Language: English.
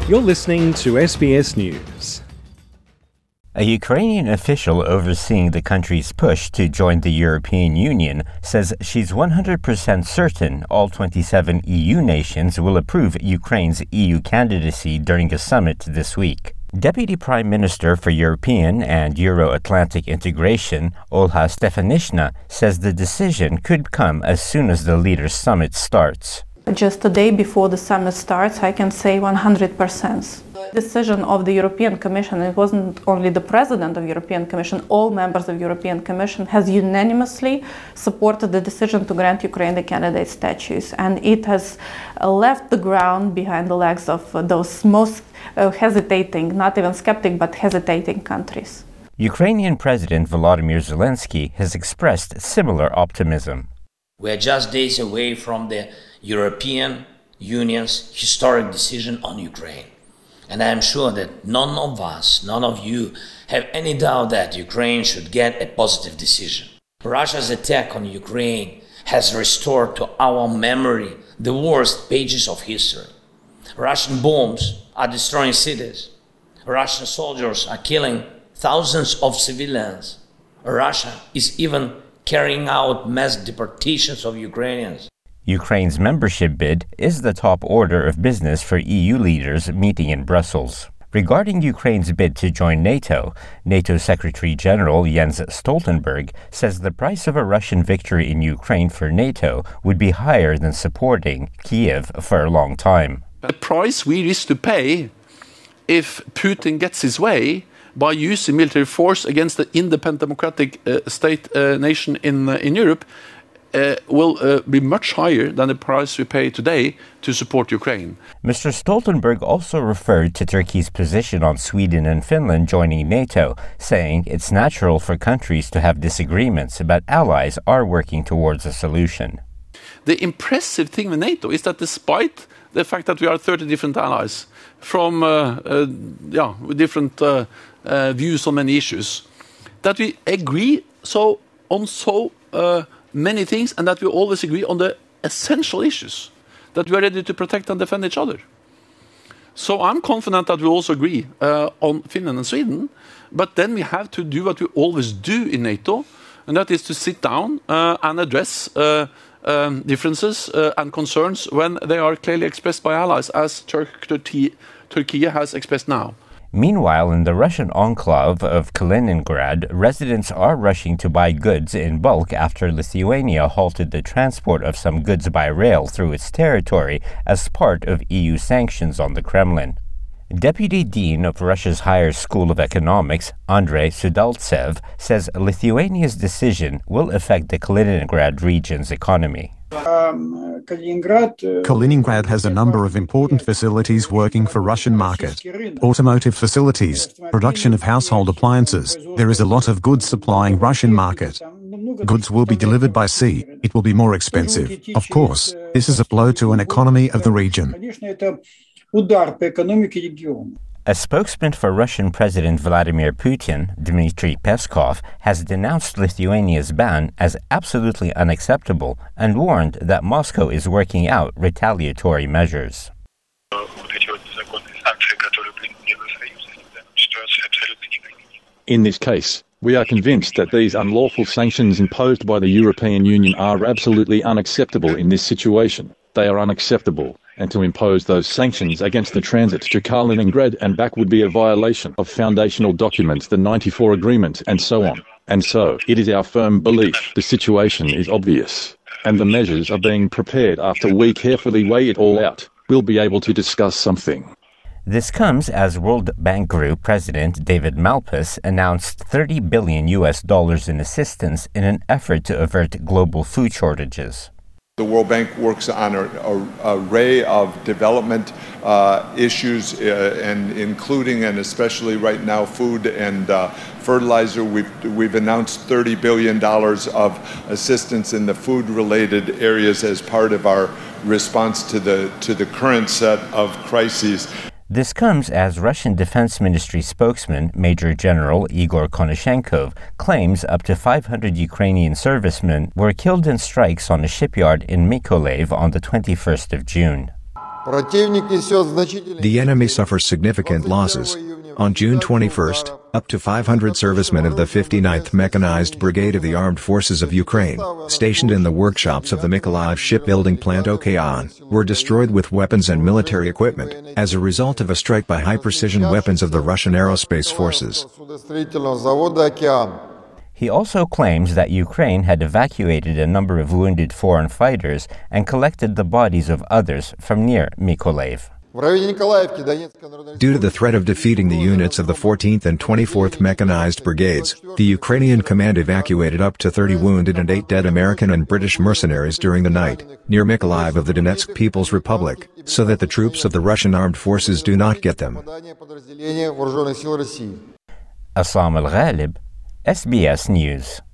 You're listening to SBS News. A Ukrainian official overseeing the country's push to join the European Union says she's 100% certain all 27 EU nations will approve Ukraine's EU candidacy during a summit this week. Deputy Prime Minister for European and Euro-Atlantic integration, Olha Stefanishina, says the decision could come as soon as the leaders' summit starts. Just a day before the summit starts, I can say 100%. The decision of the European Commission, it wasn't only the President of the European Commission, all members of the European Commission has unanimously supported the decision to grant Ukraine the candidate status. And it has left the ground behind the legs of those most hesitating, not even skeptic, but hesitating countries. Ukrainian President Volodymyr Zelensky has expressed similar optimism. We are just days away from the European Union's historic decision on Ukraine. And I am sure that none of us, none of you, have any doubt that Ukraine should get a positive decision. Russia's attack on Ukraine has restored to our memory the worst pages of history. Russian bombs are destroying cities. Russian soldiers are killing thousands of civilians. Russia is even carrying out mass deportations of Ukrainians. Ukraine's membership bid is the top order of business for EU leaders meeting in Brussels. Regarding Ukraine's bid to join NATO, NATO Secretary General Jens Stoltenberg says the price of a Russian victory in Ukraine for NATO would be higher than supporting Kiev for a long time. The price we risk to pay if Putin gets his way by using military force against the independent democratic nation in Europe will be much higher than the price we pay today to support Ukraine. Mr. Stoltenberg also referred to Turkey's position on Sweden and Finland joining NATO, saying it's natural for countries to have disagreements, but allies are working towards a solution. The impressive thing with NATO is that despite the fact that we are 30 different allies from with different views on many issues, that we agree on many things, and that we always agree on the essential issues, that we are ready to protect and defend each other. So I'm confident that we also agree on Finland and Sweden, but then we have to do what we always do in NATO, and that is to sit down and address differences and concerns when they are clearly expressed by allies, as Turkey has expressed now. Meanwhile, in the Russian enclave of Kaliningrad, residents are rushing to buy goods in bulk after Lithuania halted the transport of some goods by rail through its territory as part of EU sanctions on the Kremlin. Deputy Dean of Russia's Higher School of Economics, Andrei Sudaltsev, says Lithuania's decision will affect the Kaliningrad region's economy. Kaliningrad has a number of important facilities working for Russian market. Automotive facilities, production of household appliances. There is a lot of goods supplying Russian market. Goods will be delivered by sea. It will be more expensive. Of course, this is a blow to an economy of the region. A spokesman for Russian President Vladimir Putin, Dmitry Peskov, has denounced Lithuania's ban as absolutely unacceptable and warned that Moscow is working out retaliatory measures. In this case, we are convinced that these unlawful sanctions imposed by the European Union are absolutely unacceptable in this situation. They are unacceptable, and to impose those sanctions against the transit to Kaliningrad and back would be a violation of foundational documents, the 94 agreement, and so on. And so, it is our firm belief the situation is obvious, and the measures are being prepared after we carefully weigh it all out. We'll be able to discuss something. This comes as World Bank Group President David Malpass announced $30 billion in assistance in an effort to avert global food shortages. The World Bank works on an array of development issues, and including and especially right now food and fertilizer. We've announced $30 billion of assistance in the food-related areas as part of our response to the current set of crises. This comes as Russian Defense Ministry spokesman Major General Igor Konashenkov claims up to 500 Ukrainian servicemen were killed in strikes on a shipyard in Mykolaiv on the 21st of June. The enemy suffers significant losses. On June 21st, up to 500 servicemen of the 59th Mechanized Brigade of the Armed Forces of Ukraine, stationed in the workshops of the Mykolaiv shipbuilding plant Okean, were destroyed with weapons and military equipment, as a result of a strike by high-precision weapons of the Russian aerospace forces. He also claims that Ukraine had evacuated a number of wounded foreign fighters and collected the bodies of others from near Mykolaiv. Due to the threat of defeating the units of the 14th and 24th Mechanized Brigades, the Ukrainian command evacuated up to 30 wounded and 8 dead American and British mercenaries during the night, near Mykolaiv of the Donetsk People's Republic, so that the troops of the Russian armed forces do not get them. Aslam Al-Ghalib, SBS News.